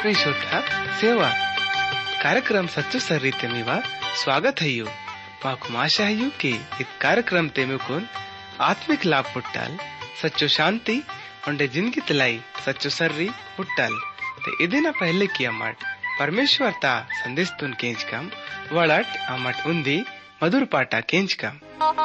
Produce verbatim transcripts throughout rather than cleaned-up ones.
ಆತ್ಮೀಶೋಥ ಸೇವಾ कार्यक्रम सच्चो सर्री ते मीवा स्वागत है यू माकु आशा है यू कि इस कार्यक्रम ते मुकुन आत्मिक लाभ पुट्टाल सच्चो शांति उंडे जिंदगी तलाई सच्चो सर्री पुट्टाल ते इदिना पहले की अमट परमेश्वर ता संदेश तुन केंच कम वड़ट अमट उंदी मधुर पाटा केंच कम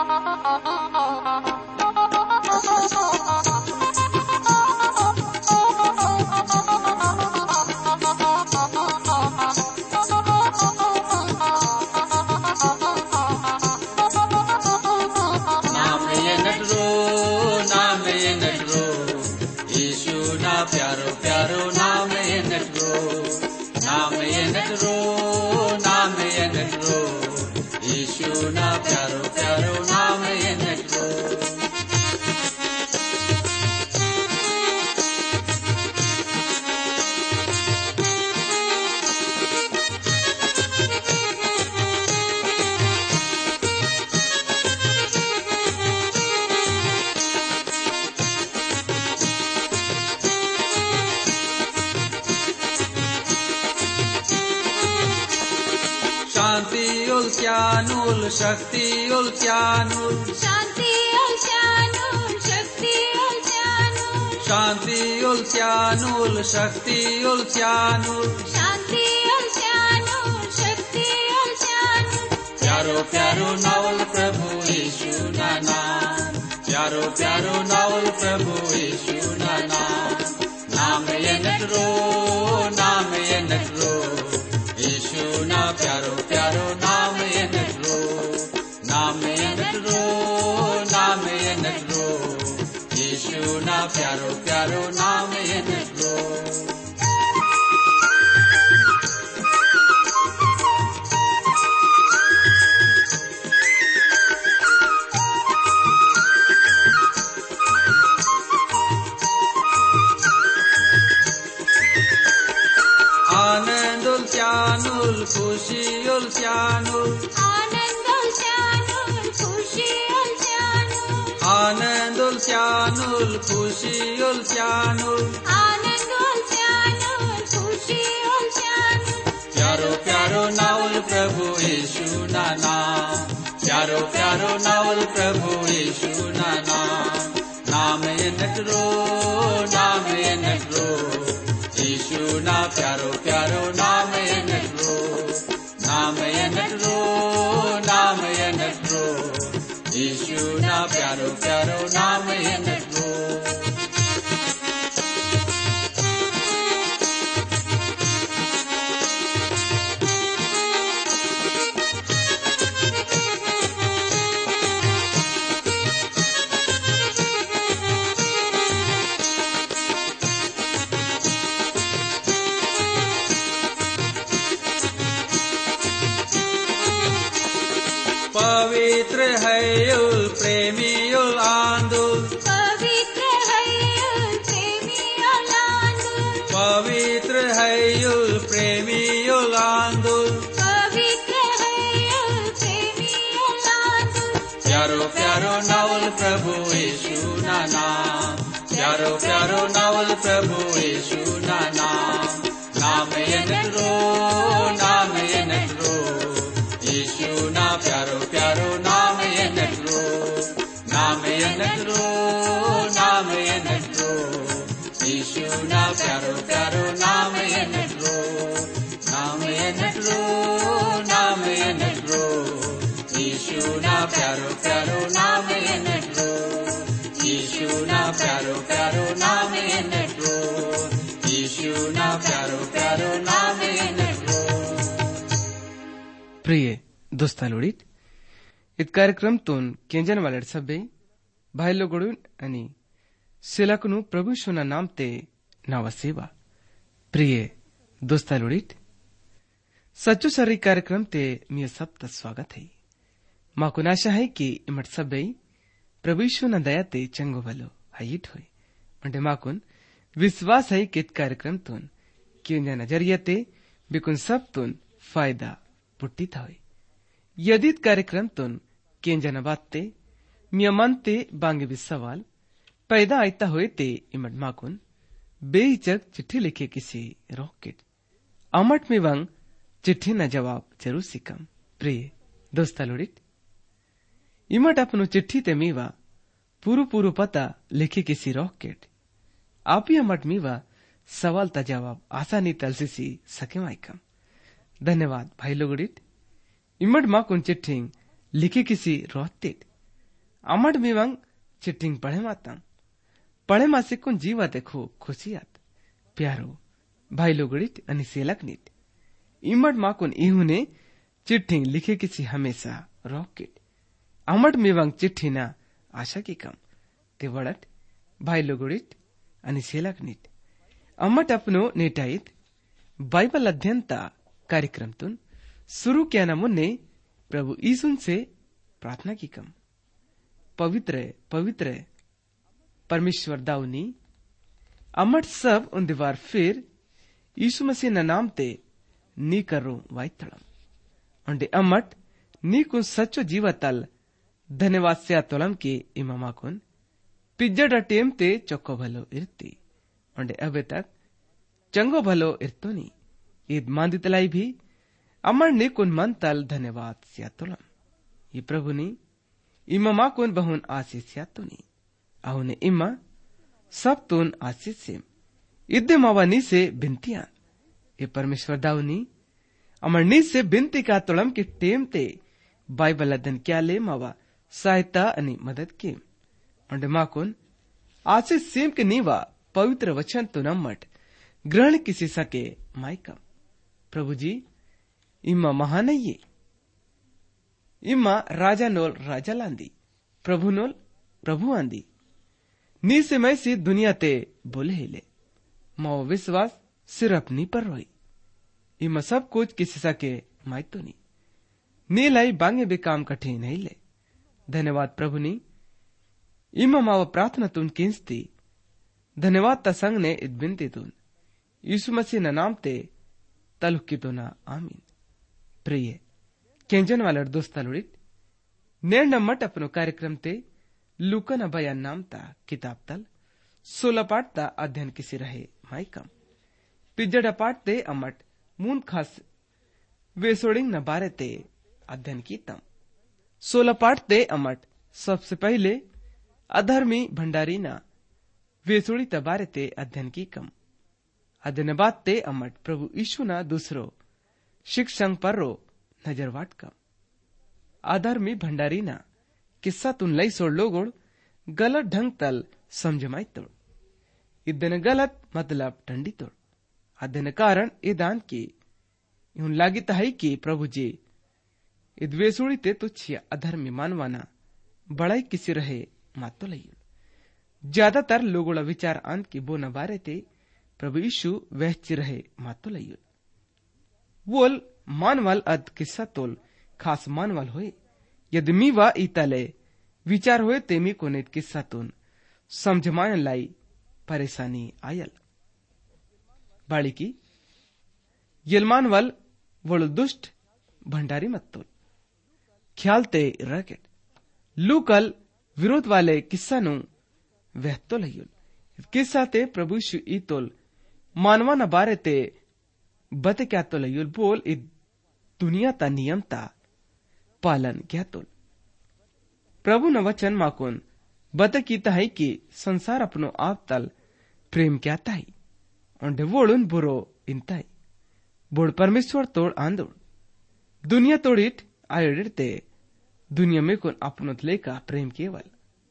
प्यारो प्यारो नाम ये नटरो, नाम ये नटरो, नाम ये नटरो, यीशु ना प्यारो प्यारो नाम ये नटरो। शांति उल्क्यानुल शक्ति उल्क्यानुल शांति उल्क्यानुल शक्ति उल्क्यानुल शांति उल्क्यानुल शक्ति उल्क्यानुल शांति उल्क्यानुल शक्ति उल्क्यानुल प्यारो प्यारो नावल प्रभु यीशु ना नाम, प्यारो प्यारो नावल प्रभु यीशु ना नाम, नाम ये नटरो, नाम ये नटरो, यीशु ना प्यारो प्यारो नाम ये नटरो, नाम ये नटरो, नाम ये नटरो, यीशु ना प्यारो प्यारो नाम ये नटरो। आनंद उल्क्यानुल खुशी उल्क्यानुल आनंद उल्क्यानुल खुशी उल्क्यानुल आनंद उल्क्यानुल खुशी उल्क्यानुल आनंद उल्क्यानुल खुशी उल्क्यानुल प्यारो प्यारो नावल प्रभु यीशु ना नाम, प्यारो प्यारो नावल प्रभु यीशु ना नाम, नाम ये नटरो, नाम ये नटरो, यीशु ना प्यारो प्यारो नाम ये नटरो, नाम ये नटरो, नाम ये नटरो, यीशु ना प्यारो प्यारो नाम ये नटरो। पवित्र है युल प्रेमी युल आंदुल, पवित्र है युल प्रेमी युल आंदुल, पवित्र है युल प्रेमी युल आंदुल, पवित्र है युल प्रेमी युल आंदुल प्यारो प्यारो नावल प्रभु यीशु ना नाम, प्यारो प्यारो नावल प्रभु यीशु ना नाम, नाम ये नटरो, नाम ये नटरो, यीशु ना प्यारो प्यारो नाम ये नटरो, नाम ये नटरो, नाम ये नटरो, यीशु ना प्यारो प्यारो नाम ये नटरो, नाम ये नटरो, नाम ये नटरो, यीशु ना प्यारो प्यारो नाम ये नटरो, यीशु ना प्यारो प्यारो नाम ये नटरो, यीशु ना प्यारो प्यारो नाम ये नटरो। प्रिय दोस्तालोडीत इत कार्यक्रम तोन केंजन वाले सभे भाई लोगोडून आणि सिलाकनु प्रभु शुना नाम ते नावा सेवा। प्रिय दोस्तालोडीत सच्चो सर्री कार्यक्रम ते मी सबता स्वागत है। माकु आशा है कि इमट सभे प्रभु शुना दया ते चंगो भलो हाइट होय म्हणजे माकुन विश्वास है कि इत कार्यक्रम तोन केंजन नजरिया ते बिकुन सब तोन फायदा पुट्टीत होय। यदि कार्यक्रम तुन केंजन बाते मियमनते बांगे भी सवाल पैदा आयता हुए ते इमट माकुन बेहिचक चिट्ठी लिखे किसी रॉकेट अमट में वंग चिट्ठी न जवाब जरूर सिकम। प्रिय दोस्ता लोड़ित इमट अपनो चिट्ठी ते मीवा पूरू पूरू पता लिखी किसी रॉकेट आप ही अमट मीवा सवाल ता जवाब आसानी तलसी सके माइकम। धन्यवाद भाई लोगड़ित इमट माकुन चिट्ठी लिखी किसी रोहतेट अमट मीवंग चिट्ठी पढ़े मातम पढ़े मासे कुन जीवा देखो खुशियात प्यारो भाई लोगड़ित अनि सेलकनित इमट माकुन इहुने चिट्ठी लिखे किसी हमेशा रॉकेट अमट मीवंग चिट्ठी ना आशा की कम ते वड़त भाई लोगड़ित अनि सेलकनित अमट अपनो नेटाइत बाइबल अध्ययनता कार्यक्रम तुन शुरू किया न मुन्ने प्रभु यीशु से प्रार्थना की कम पवित्र पवित्र परमेश्वर दाऊनी अमट सब उन दीवार फिर यीशु मसीह न नाम ते नी करो वाइतड़म अंडे अमट नी कुन सच्चो जीवतल धन्यवाद से तोलम के इमामा कुन पिज्जड़ टेम ते चौको भलो इरती अंडे अबे तक चंगो भलो इरतोनी ईद मांदितलाई भी अमर ने कुन मन तल धन्यवाद से तोलम ये प्रभु ने इमामा कुन बहुन आशीष सियातोनी आहुने इमा सब तुन आशीष से इद्दे मावानी से बिनतियां ये परमेश्वर दाऊनी अमर नी से बिनती का तोलम के टेम ते बाइबल अध्ययन क्या ले मावा सहायता अनि मदद के अंडे माकुन आशीष सेम के नीवा पवित्र वचन तो नम्मट ग्रहण किसी सके माइकम प्रभु जी इम्मा महान ये इम्मा राजा नोल राजा लांदी प्रभु नोल प्रभु आंदी नी से मैं सी दुनिया ते बोले हिले माओ विश्वास सिर्फ नी पर रोई इम्मा सब कुछ किसी सके माइक तो नी नी लाई बांगे भी काम कठिन नहीं ले धन्यवाद प्रभु नी इम्मा माव प्रार्थना तुन किंस्ती धन्यवाद तसंग ने इत बिनती तुन यीशु मसीह न नाम ते तलुकी तो ना आमीन। प्रिय केंजन वाला दोस्ता लुड़ित नेर नम्मट अपनो कार्यक्रम ते लुकन बयान नाम ता किताब तल सोलह पाठ ता अध्ययन किसी रहे माइकम पिज्जड़ पाठ ते अमट मून खास वेसोडिंग न बारे ते अध्ययन की तम सोलह पाठ ते अमट सबसे पहले अधर्मी भंडारी ना वेसोड़ी तबारे ते अध्ययन की कम अध्ययन बात ते अमट प्रभु यीशु ना दूसरो शिक्षण पर रो नजर वाट कम अधर्मी भंडारी ना किस्सा तुन लई सोड़ लोगोड़ गलत ढंग तल समझमाई तोड़ इदन गलत मतलब ठंडी तोड़ अध्ययन कारण इदान की यूं लागी तहाई की प्रभु जी इद वेसोड़ी ते तुच्छिया अधर्मी मानवाना बड़ाई किसी रहे मातो लई ज्यादातर लोगों विचार अंत की बो न बारे थे प्रभु यीशु वह चिरहे मातो लई वोल मानवाल अद किस्सा तोल खास मानवाल होए यदि मीवा इतले विचार होए तेमी को नेत किस्सा तुन समझमान लाई परेशानी आयल बाड़ी की यलमानवाल वोल दुष्ट भंडारी मत तोल ख्याल ते रकेट लूकल विरोध वाले किस्सा नु वह तो लयुल किस्सा ते प्रभु यीशु ई तोल मानवा न बारे ते बते क्या तो लयुल बोल इ दुनिया ता नियम ता पालन क्या तोल प्रभु न वचन माकुन बते की ताई की संसार अपनो आप तल प्रेम क्या ताई और वोड़ुन बुरो इंताई बोड़ परमेश्वर तोड़ आंदोड़ दुनिया तोड़िट आयोडिते दुनिया में कुन अपनो लेका प्रेम केवल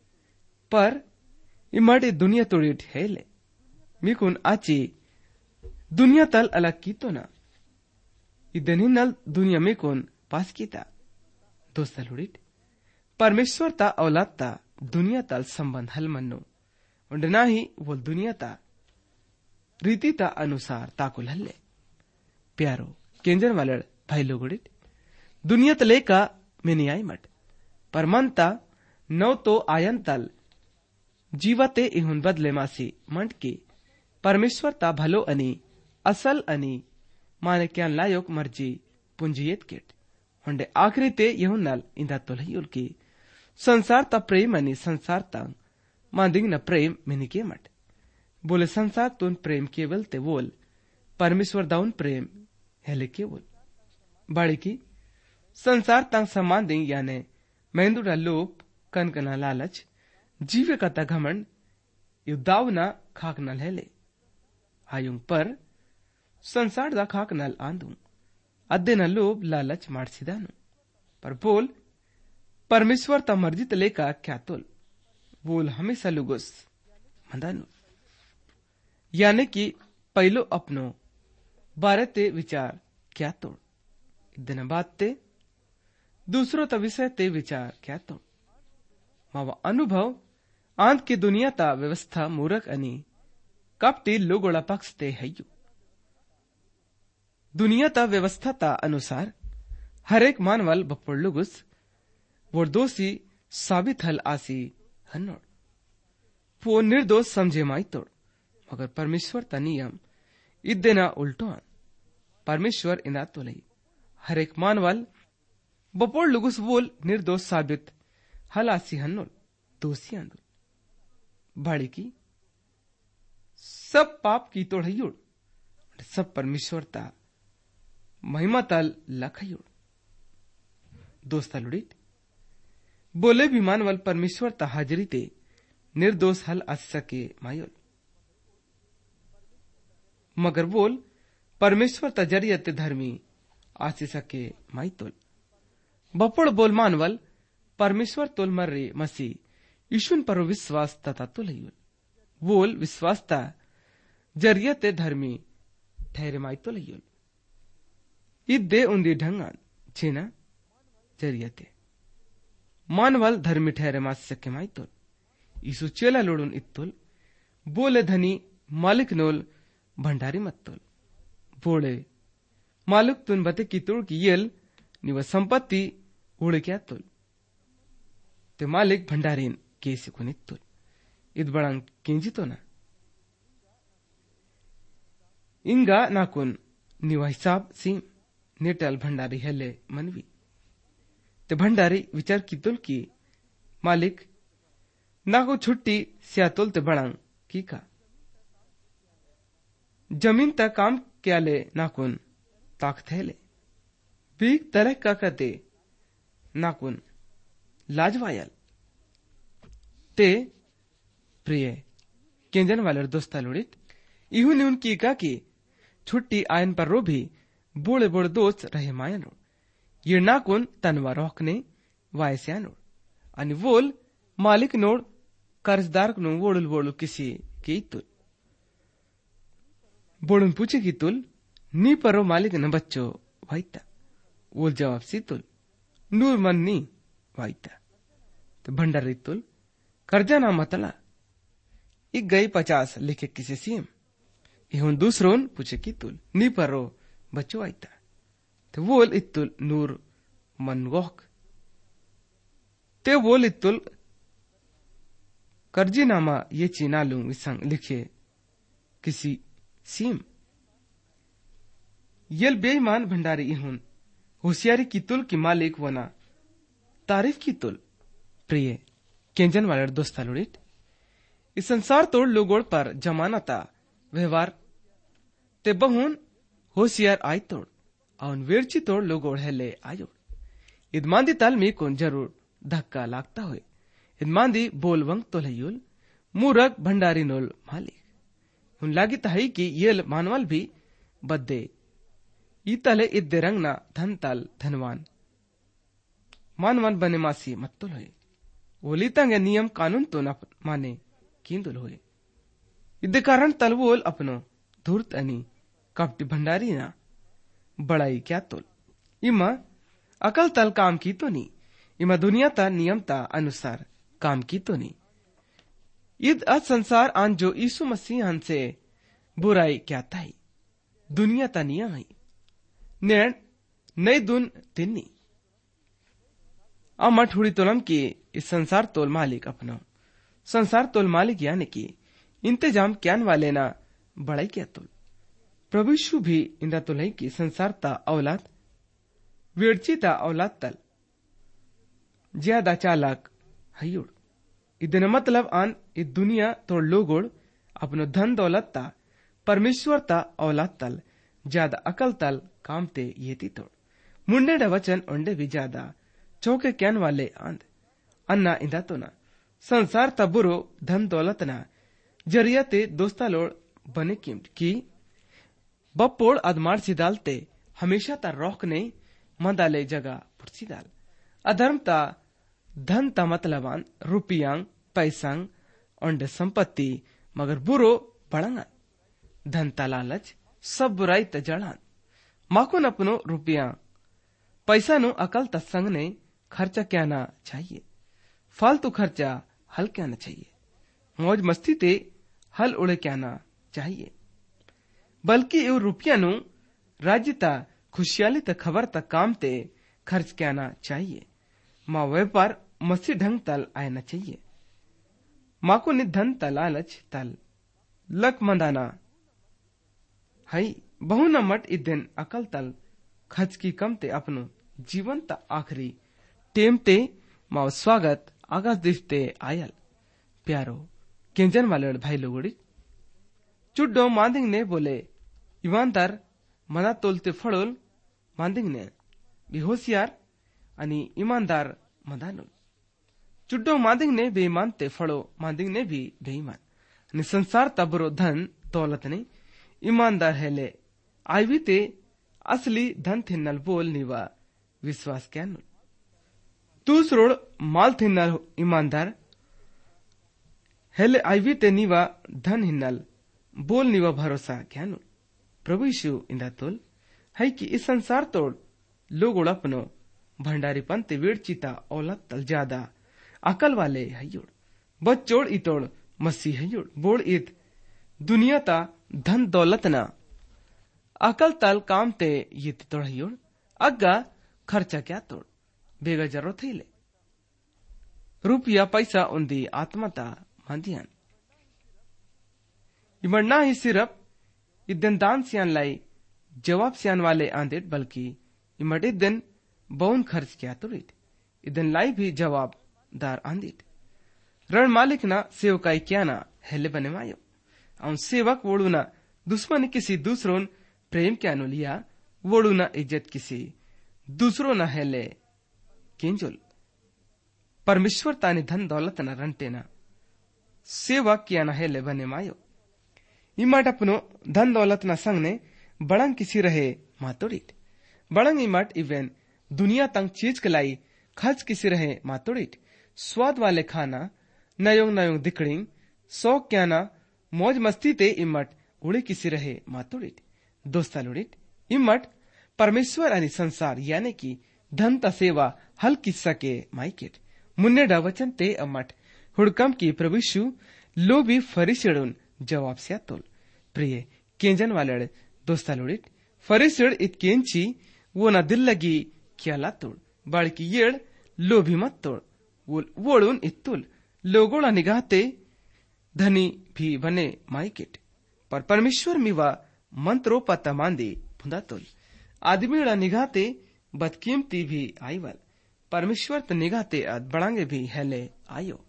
पर इमड़े दुनिया तोड़िट है ले मिकुन आची दुनिया तल अलग की तो ना इदनी नल दुनिया में कुन पास की ता दोस्त लुड़िट परमेश्वर ता औलाद ता दुनिया तल संबंध हल मन्नो और ना ही वो दुनिया ता रीति ता अनुसार ताकुल हल्ले प्यारो केंजन वाले भाई लोगोड़िट दुनिया तले का मैंने आई मट पर मनता नौ तो आयन तल जीवते इहुन बदले मासी मंट की परमेश्वर ता भलो अनि असल अनि माने क्या लायोक मर्जी पुंजियत केट होंडे आखिरी ते यहुन नल इंदा तोलयुल की संसार ता प्रेम अनि संसार ता मांदिंग न प्रेम मिनी के मट बोले संसार तुन प्रेम केवल ते बोल परमेश्वर दाउन प्रेम हेले केवल बाड़ी की संसार तंग समान दें याने मेहंदुड़ा लोप कनकना लालच जीवे का घमंड युद्धावना खाक नल हेले आयुंग पर संसार दा खाक नल आंदू अद्दे न लोभ लालच मारसिदानु पर बोल परमेश्वर ता मर्जी तले का क्या तोल बोल हमेशा लुगुस मंदानु यानी कि पहलो अपनो बारे ते विचार क्या तोड़ दिन बात ते दूसरों ता विषय ते विचार क्या तोड़ मावा अनुभव आंत की दुनिया ता व्यवस्था मूरख अनि कपटी लोगोड़ा पक्ष ते हयु दुनिया ता व्यवस्था ता अनुसार हरेक मानवल बप्पड़ लुगुस वो दोषी साबित हल आसी हन्नोड़ वो निर्दोष समझे माई तोड़ मगर परमेश्वर ता नियम इदेना उल्टो परमेश्वर इना तो लई हरेक मानवल बपोड़ लुगुस वोल निर्दोष साबित हल आसी हन्नोड़ दोषी आंदोल बाड़ी की सब पाप की तोड़ हयुड़ सब परमेश्वर ता महिमा ताल लखयुड़ दोस्ता लुड़ित बोले भी मानवल परमेश्वर ता हाजरी ते निर्दोष हल आ सके मायोल मगर बोल परमेश्वर ता जरिया ते धर्मी आसी सके माई तोल बपोड़ बोल मानवल परमेश्वर तोल मर्रे मसी ईशुन पर विश्वास तथा तोल बोल विश्वास ता जरिया ते धर्मी ठहरे माई तोल इद्दे उन्दी ढंगान छेना जरिया ते मानवल धर्मी ठहरे मास सके माई तोल ईसु चेला लोडुन इत्तोल बोले धनी मालिक नोल भंडारी मत तोल बोले मालिक तुन बते की तोड़ की येल निव संपत्ति उड़े क्या तोल ते मालिक भंडारीन केसी को नित्तोल इत बड़ांग केंजी तो ना इंगा नाकुन निव हिसाब सीम नेटल भंडारी हेले मनवी ते भंडारी विचार की तोल की मालिक ना को छुट्टी सियातोल ते बड़ांग की का जमीन तक काम क्या ले नाकुन ताकत है ले बीक तरह का कते नाकुन लाजवायल ते प्रिय केंजन वाले दोस्ता लुड़ित इहु ने उनकी का की छुट्टी आयन पर रो भी बोले बोले दोस्त रहे मायनो ये नाकुन तनवा रोकने वायस्यानो अनि वोल मालिक नोड कर्जदार नु वोडुल वोडुल किसी की तुल बोडुन पूछे की तुल नी परो मालिक न बच्चो वाइता वोल जवाब सी तुल नूर मन नी वाइता तो भंडारी तुल कर्जा ना मतला एक गई पचास लिखे किसी सीम इहुन दूसरों पूछे की तुल नी परो बच्चो वाइता तो वोल इत्तुल नूर मन वोक ते वोल इत्तुल कर्जी नामा ये चीना लूं विसंग लिखे किसी सीम यल बेईमान भंडारी इहुन होशियारी की तुल की मालिक वना तारीफ की तुल प्रिय केंजन वाले दोस्ता लुड़ित इस संसार तोड़ लोगों पर जमानता व्यवहार ते बहुन होशियार आई तोड़ और वेरची तोड़ लोगों हेले आयो इदमांदी ताल में कौन जरूर धक्का लागता हुए इदमांदी बोल वंग तो लयुल मूरख भंडारी नोल मालिक उन लागी तहाई की येल मानवाल भी बद्दे इतले इद्दे रंगना धन ताल धनवान मानवान बने मासी मत्तुल हुए ओलितांगे नियम कानून तो न माने कींदुल हुए इद्दे कारण तलवोल अपनो धूर्त अनि कपटी भंडारी ना बड़ाई क्या तोल इमा अकल तल काम की तो नहीं इमा दुनिया ता नियम ता अनुसार काम की तो नहीं इद अज संसार आन जो यीशु मसीह हन से बुराई क्या ताई दुनिया ता नियम है नेण नई दुन तिन्नी अमा ठुड़ी तोलम की इस संसार तोल मालिक अपना संसार तोल मालिक यानी कि इंतजाम क्यान वाले ना बड़ाई क्या तोल प्रभु यीशु भी इंदा तो नहीं की संसार ता औलाद वेड़ची ता औलाद तल ज्यादा चालाक हयुड़ इदन मतलब आन इ दुनिया तोड़ लोगोड़ अपनो धन दौलत ता परमेश्वर ता औलाद तल ज्यादा अकल तल कामते येती तोड़ मुंडे वचन उंडे भी ज्यादा चौके क्यान वाले आंद अन्ना इंदा तो ना संसार तबुरो धन दौलत ना जरिया ते दोस्ता लोड़ बने कीमत की बप्पोड़ अदमार सिदालते हमेशा ता रोक ने मंदाले जगह पुरसी दाल अधर्म ता धन ता मतलबान रुपियांग पैसांग और संपत्ति मगर बुरो बड़ंगा धन ता लालच सब बुराई त जड़ान माकुन अपनो रुपया पैसा नु अकल ता संग ने खर्चा क्या ना चाहिए फालतू खर्चा हल क्या ना चाहिए मौज मस्ती ते हल उड़े क्या ना चाहिए बल्कि ये रुपया नु राज्य ता खुशहाली त खबर त काम ते खर्च क्या ना चाहिए माँ व्यापार मसी ढंग तल आए ना चाहिए माँ को नि धन तल लालच तल लक मंदाना हई बहु न मट इ दिन अकल तल खच की कम ते अपनो जीवन ता आखिरी टेम ते माँ स्वागत आगाज दिखते आयल प्यारो केंजन वाले भाई लोगोड़ी चुड्डो मांदिंग ने बोले ईमानदार मना तोलते फड़ोल मांदिंग ने भी होशियार आणि ईमानदार मदानुल चुड्डो मांदिंग ने बेईमान ते फड़ो मांदिंग ने भी बेईमान आणि संसार तबरो धन दौलत ने ईमानदार हेले आईवी ते असली धन थिन्नल बोल निवा विश्वास क्यानुल दूसरोड़ माल थिन्नल ईमानदार हेले आईवी ते निवा धन हिन्नल बोल निवा भरोसा क्यानुल प्रभु यीशु इंदा तोल है कि इस संसार तोड़ लोग उड़पनो भंडारी पंते वेड़ चिता औलत तल ज्यादा अकल वाले हयोड़ बच्चोड़ इतोड़ मसी हयोड़ बोड़ इत दुनिया ता धन दौलत ना अकल तल काम ते ये तोड़ हयोड़ अग्गा खर्चा क्या तोड़ बेगा जरूरत ही ले रुपया पैसा उन्दी आत्मा ता मंदियान इमरना ही सिर्फ इदन दान सियान लाई जवाब सियान वाले आंदेट बल्कि इमर इदन बहुन खर्च क्या तोड़ित इदन लाई भी जवाब दार आंदिट रण मालिक ना सेवकाई क्या ना हेले बने मायो और सेवक वोड़ू ना दुश्मन किसी दूसरों प्रेम क्या नो लिया वोड़ू ना इज्जत किसी दूसरों ना हेले केंजुल परमेश्वर तानी धन दौलत ना रंटे ना सेवक क्या ना हेले बने मायो इमाट अपनो धन दौलत ना संग ने बड़ंग किसी रहे मातोड़ित बड़ंग इमाट इवेन दुनिया तंग चीज कलाई खर्च किसी रहे मातोड़ित स्वाद वाले खाना नयोंग नयोंग दिखड़िंग सौ क्या ना मौज मस्ती ते इमट उड़े किसी रहे मातोड़ित दोस्ता लुड़ित इमट परमेश्वर आणि संसार यानी कि धन ता सेवा हल किस्सा के माइकेट मुन्ने डा वचन ते अमट हुड़कम की प्रभुशु लो भी फरिसिडुन जवाब से तोल प्रिय केंजन वाले दोस्ता लुड़ित फरिसिड इत केंची वो ना दिल लगी क्या ला तोड़ बाड़की येड़ लो भी मत तोड़ वो वोड़ुन इत्तुल लोगोड़ा निगाहते धनी भी बने माइकेट पर परमेश्वर मिवा मंत्रो पता मांदी फुंदा तोल आदमी निगाहते बदकीमती भी आईवल परमेश्वर त निगाहते अद बड़ांगे भी हेले आयो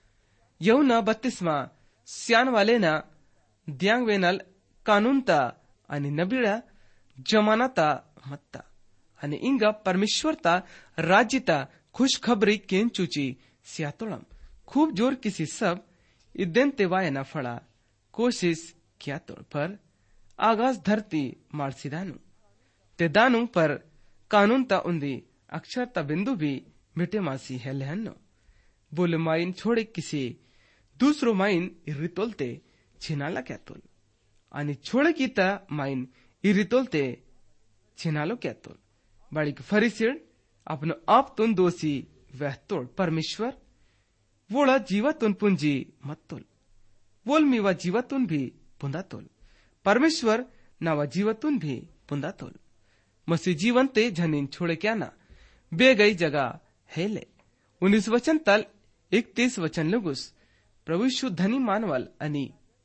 यऊ न बत्तीसवा सियान वाले ना द्यांग वेनल कानून ता आणि नबीड़ा जमाना ता मत्ता आणि इंगा परमेश्वर ता राज्य ता खुशखबरी केन चूची सियातोड़म खूब जोर किसी सब इदन तेवाय न फड़ा कोशिश किया तोड़ पर आगाज धरती मारसी दानु ते दानु पर कानून ता उन्दी अक्षर ता बिंदु भी मिटे मासी है लहनो बोले माइन छोड़े किसी दूसरो माइन इरितोलते छिनाला क्या तोल आणि छोड़े की ता माइन इरितोलते छिनालो क्या तोल बड़ी फरिसिड अपनो आप तुन दोषी वह तोड़ परमेश्वर वोड़ा जीवातुन पुंजी मत तोल वोल मीवा जीवातुन भी पुंदा तोल परमेश्वर नावा जीवातुन भी पुंदा तोल मसी जीवन ते झनिन छोड़े क्या ना बे गई जगह है ले उन्नीस वचन तल इकतीस वचन लगुस प्रभु शुद्ध धनी मानवल अनि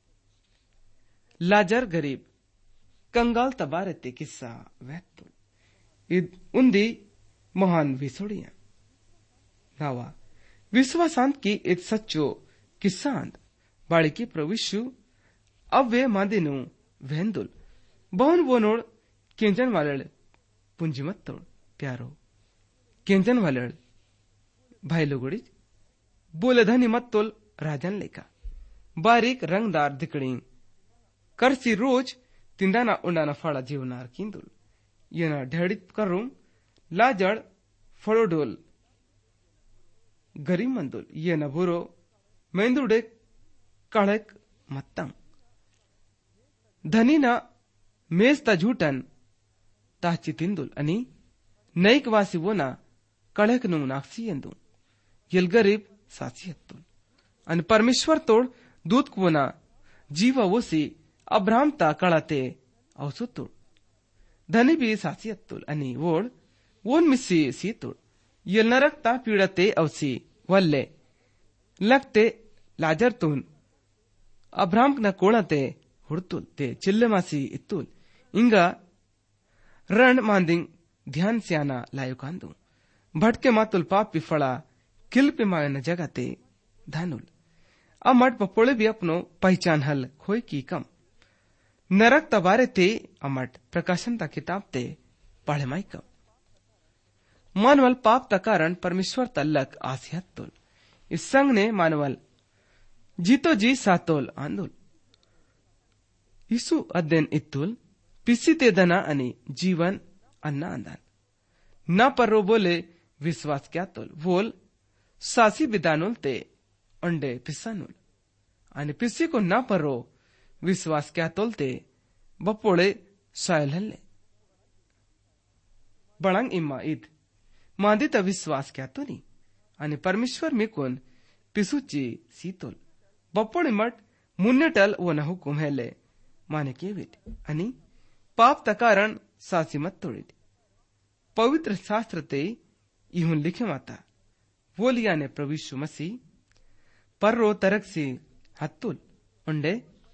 लाजर गरीब कंगाल तबारते किस्सा वह तोल इद उन्दी महान विसोड़िया नावा विश्वासांत की एक सच्चो किस्सांत बाड़ी की प्रविशु अब वे मादिनु वेंदुल बहुन वो नोड़ केंजन वालड़ पुंजी मत तोड़ प्यारो केंजन वालड़ भाई लोगोड़ी बोले धनी मत तोल राजन लेका बारीक रंगदार दिकड़ी करसी रोज तिंदाना उंडाना फड़ा जीवनार किंदुल येना ढेड़ित करूं लाजड़ फड़ोडोल गरीब मंदुल येना बुरो मेंदुडे कड़क मत्तम धनी ना मेस्ता झूठन ताची तिंदुल अनि नैक वासी वो ना कड़क नु नाक्सी यंदु येल गरीब साची हत्तुल अनि परमेश्वर तोड़ दूत को ना जीवा वोसी अब्राहम ता कड़ाते औसुतुल धनी भी साची हत्तुल अनि वोड़ वोन मिस्सी सीतुल येल नरकता पीड़ते औसी वल्ले लगते लाजर तुन अब्राहम न कोणते हुड़तुल ते चिल्ले मासी इत्तुल इंगा रण मांदिंग ध्यान स्याना लायु कांदू भटके मातुल पाप पिफड़ा किल पे मायन जगते धानुल अमट पपोले भी अपनो पहचान हल खोई की कम नरक तबारे ते अमट प्रकाशन ता किताब ते पढ़े माई कम मानवल पाप ता कारण परमेश्वर तल्लक आसियत तुल इस संग ने मानवल जीतो जी सातोल आंदुल यीशु अध्ययन इत्तुल पिसिते दना अनि जीवन अन्ना अंदन न पर्रो बोले विश्वास क्या तोल बोल सासी बिदानुल ते अंडे पिसानुल आणि पिसी को न पर्रो विश्वास क्या तोलते बपोळे सायल हल्ले बळंग इम्मा ईद मांदिता विश्वास क्या तो नी आणि परमेश्वर मिकोन पिसुची सीतोल बपोळे मट मुन्नेटल वो न हुकुम हेले माने केवित आणि पाप तकारण सासी मत तोड़ित पवित्र शास्त्र ते इहुन लिखे माता वोलिया ने प्रभु यीशु मसीह पर्रो तरक से हत्तुल उंडे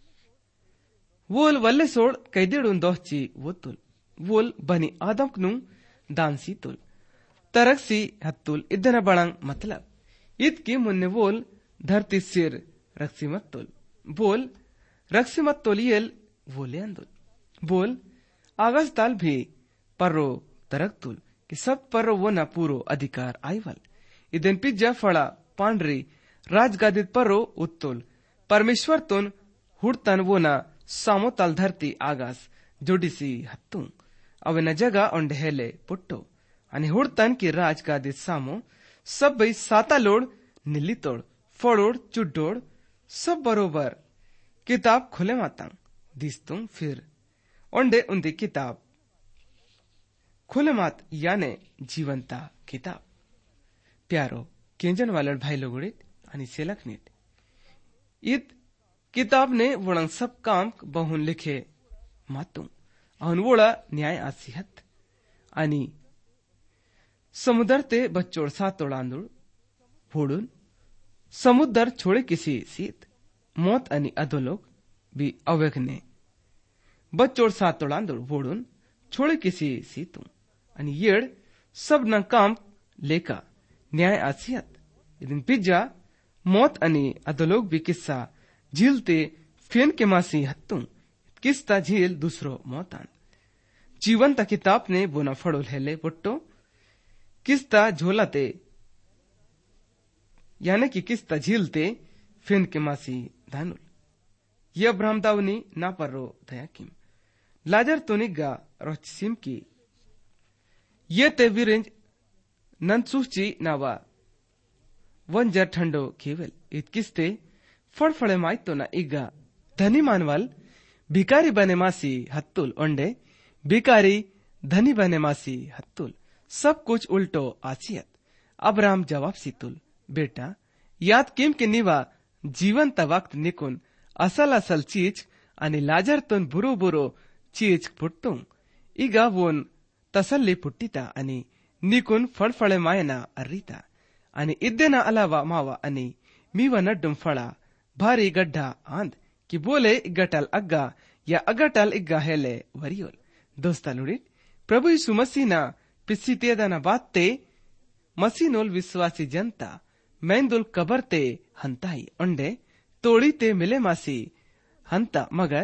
वोल वल्ले सोड़ कैदेड़ुन दोहची वोतुल वोल बनी आदमकनु दान सीतुल तरक सी हत्तुल इधर बड़ंग मतलब इत की मुन्ने वोल धरती सिर रक्सी मत्तुल बोल रक्सी मत्तुल येल वोले अंदुल बोल आगस ताल भी पर्रो तरकतुल कि सब पर्रो वो न पूरो अधिकार आईवल इदन पिज्जा फड़ा पांडरी राजगादित पर्रो उत्तुल परमेश्वर तुन हुड़तन वो न सामो तल धरती आगास जोडिसी हत्तू अवे न जगा ओंडे हेले पुट्टो आणि हुड़तन की राजगादित सामो सब बई साता लोड निल्ली तोड़ फड़ोड़ चुड्डोड़ सब बरोबर किताब खुले मातांग दिस्तुंग फिर ओंडे उन्दी किताब खुले मात याने जीवंता किताब प्यारो केंजन वालड़ भाई लोगोड़ित आणि सेलकनीत इत किताब ने वोड़ंग सब काम बहुन लिखे मातुंग अहन वोड़ा न्याय आसिहत आणि समुद्र ते बच्चोड़ सातोड़ आंदुड़ फोड़ुन समुद्र छोड़े किसी सीत मौत आणि अधोलोक भी अवेगने बच्चोड़ सातोड़ आंदुड़ फोड़ुन छोड़े किसी सीतू आणि येड़ सब न काम लेका न्याय आसियत इदिन पिज्जा मौत आणि अधोलोक भी किस्सा झीलते फेन के मासी हत्तू किस्ता झील दूसरो मौतान जीवंत किताब ने बोना फड़ोल हेले पुट्टो किस्ता झोलाते यानी कि किस्ता झीलते फेन के मासी धानुल ये अब्राहम दावनी ना पर्रो दयाकिम लाजर तो निगा रोचसिम की ये ते विरेंज नंसुची नावा वंजर ठंडो केवल इत किस्ते फड़फड़े माई तो ना इगा धनी मानवाल भिकारी बने मासी हत्तुल ओंडे भिकारी धनी बने मासी हत्तुल सब कुछ उल्टो आसियत अब्राहम जवाब सीतुल बेटा याद किम के निवा जीवन ता वक्त निकुन असल असल चीज आणि लाजर तोन बुरो बुरो चीज पुट्टू इगा वोन तसल्ली पुट्टिता आणि निकुन फड़फड़े मायना अर्रीता आणि इद्देना अलावा मावा आणि मीवा नड्डुम फड़ा भारी गड्ढा आंद कि बोले इग्गटल अग्गा या अग्गटल इग्गा हेले वरियोल दोस्ता लुड़ित प्रभु यीशु मसीना पिस्सी तेदना बात्ते मसीनोल विश्वासी जनता मैंदुल कबरते हंताई ओंडे तोड़ी ते मिले मासी हंता मगर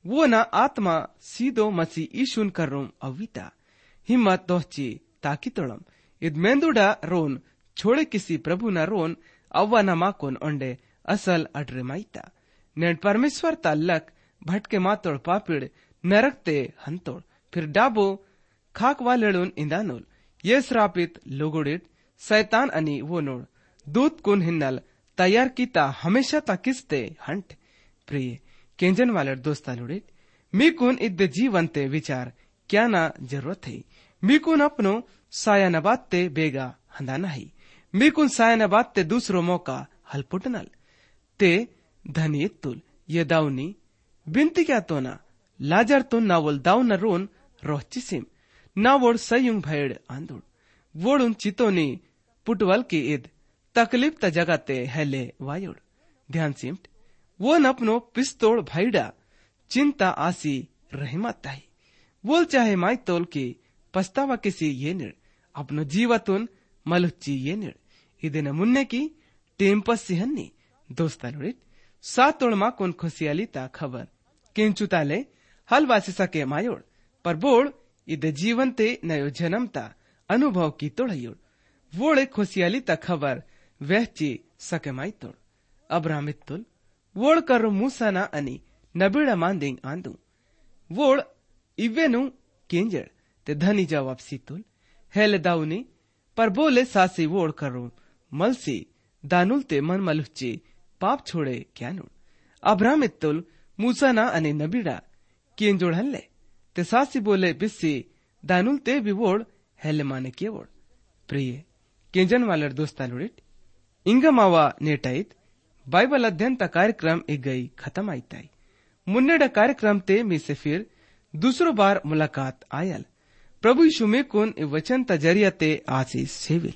वो न आत्मा सीधो मसीह ईशुन कर्रों अविता हिम्मत दोहची ताकि तोड़म इद मेंदुडा रोन छोड़े किसी प्रभु न रोन अव्वा न माकोन ओंडे असल अड्रे माइता नेड परमेश्वर ताल्लक भटके मातोड़ पापिड़ नरकते हंतोड़ फिर डाबो खाक वालेडून इंदानुल ये श्रापित लोगोडिट शैतान अनि वो नोड दूत कुन हिन्नल तैयार कीता हमेशा ताकिस्ते हंट प्रिय केंजन वाले दोस्ता लुडिट मीकुन इद्दे जीवनते विचार क्या ना जरूरत है मीकुन अपनो साया नबाते बेगा हंदाना है मीकुन साया नबाते दूसरो मौका हलपुटनल ते धनी तुल ये दाउनी बिनती क्या तो ना लाजर तो नावल दाउ न रोन रोहचिसिम नावोड सयुंग भैड आंदुड वोडुन चितोनी पुटवल की ईद तकलीफ त जगाते हेले वायुड ध्यान सिमट वो न अपनो पिस्तौल भैडा चिंता आसी रहमत है बोल चाहे माई तोल की पछतावा किसी ये निड़ अपनो जीवतुन मलुच्ची ये निड़ इदे न मुन्ने की टेम्पस सिहन्नी दोस्ता लुड़ित सात तोड़ मा कुन खुशियाली ता खबर किंचुताले हल वासी सके मायोड़ पर बोड़ इदे जीवन ते नयो जन्म ता अनुभव की तोड़योड़ वोड़े खुशियाली ता खबर वहची सके माई तोड़ अब्राहमित तुल वोड़ करो मूसाना अनि नबीड़ा मांदिंग आंदू वोड़ इवेनु केंजड़ ते धनी जवाब सीतुल हेले दाउनी पर बोले सासी वोड़ करो मलसी दानुल ते मन मलुच्ची पाप छोड़े क्या नुड़ अब्राहमित तुल मूसाना अनि नबीड़ा केंजोड़ हल्ले ते सासी बोले बिस्सी दानुल ते भी वोड़ हेले माने किए वोड़ प्रिय केंजन वाले दोस्ता लुड़िट इंगा मावा नेटाइत बाइबल अध्ययन ता कार्यक्रम एक गई खत्म आईताई मुन्नेडा कार्यक्रम ते मी से फिर दूसरो बार मुलाकात आयल प्रभु यीशु में कुन ए वचन ता जरिया ते आशीष सेविल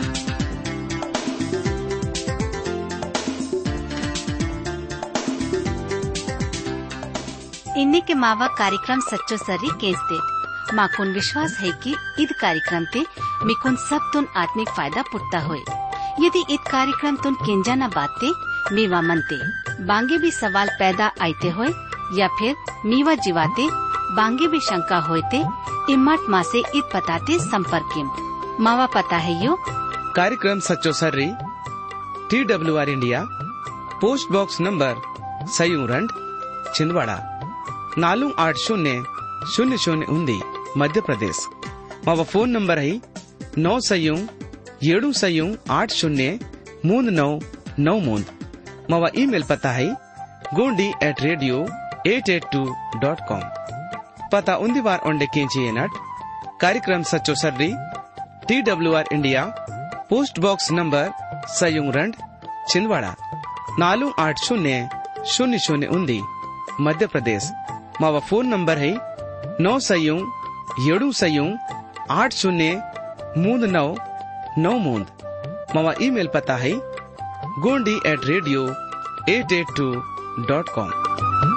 इन्हीं के मावा कार्यक्रम सच्चो सर्री केस दे माकुन विश्वास है कि ईद कार्यक्रम ते मिकुन सब तुन आत्मिक फायदा पुटता होए यदि ईद कार्यक्रम तुन केंजा न बाते मीवा मनते बांगे भी सवाल पैदा आते होए या फिर मीवा जीवाते बांगे भी शंका होते इम्मत माँ से ईद पताते संपर्क किम मावा पता है यो कार्यक्रम सच्चो सर्री T W R India post box number सयूरंड छिंदवाड़ा नालू आठ शून्य शून्य शून्य उन्दी मध्य प्रदेश मावा फोन नंबर है नौ सयू येडू सयू आठ शून्य मूंद नौ नौ मूंद मावा ईमेल पता है Gondi at radio eight eight two dot com पता उन्दी बार ओंडे केंची एनट कार्यक्रम सच्चो सर्री T W R India post box number सयूरंड छिंदवाड़ा नालू आठ शून्य शून्य शून्य उन्दी मध्य प्रदेश मावा फोन नंबर है नौ सयू येडू सयू आठ शून्य मूंद नौ नौ मूंद मावा ईमेल पता है Gondi at radio eight eight two dot com.